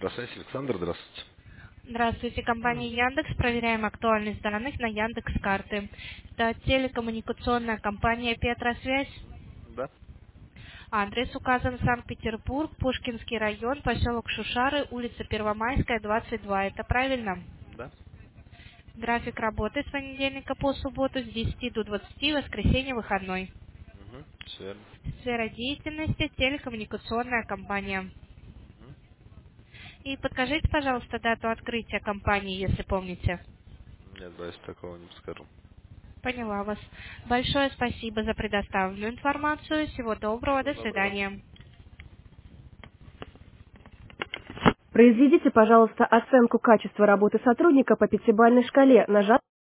Красавец Александр, здравствуйте. Здравствуйте, компания Яндекс. Проверяем актуальность данных на Яндекс карты. Это телекоммуникационная компания Петросвязь. Да, Адрес указан Санкт-Петербург, Пушкинский район, поселок Шушары, улица Первомайская, 22. Это правильно? да. График работы с понедельника по субботу с 10 до 20, воскресенье выходной. Угу, все верно. Сфера деятельности телекоммуникационная компания. Мгм. И подскажите, пожалуйста, дату открытия компании, если помните. Нет, боюсь, такого не скажу. Поняла вас. Большое спасибо за предоставленную информацию. Всего доброго. Всего До доброго. свидания. Произведите, пожалуйста, оценку качества работы сотрудника по пятибалльной шкале, нажав